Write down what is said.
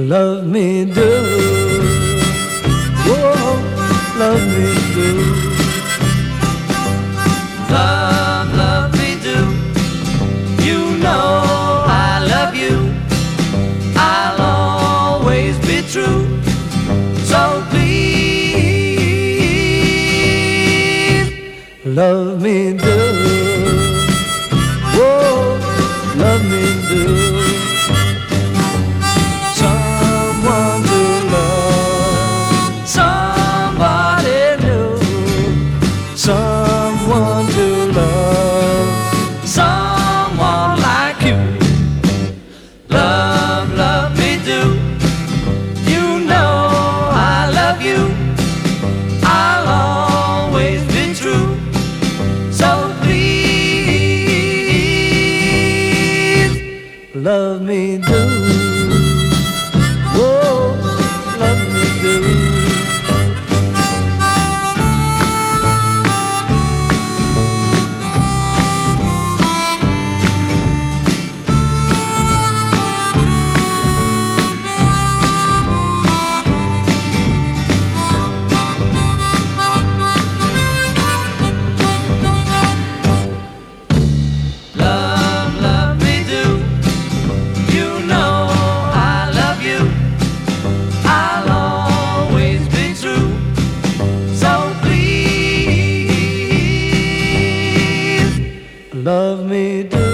Love me do, oh, love me do. Love me do. You know I love you. I'll always be true. So please, Love me do, oh, love me do. Someone to love, somebody new, someone to love. someone like you. Love me do. You know I love you. I'll always be true. So please, Love me do, oh, love me do. love me do. You know I love you. I'll always be true. So please, Love me do.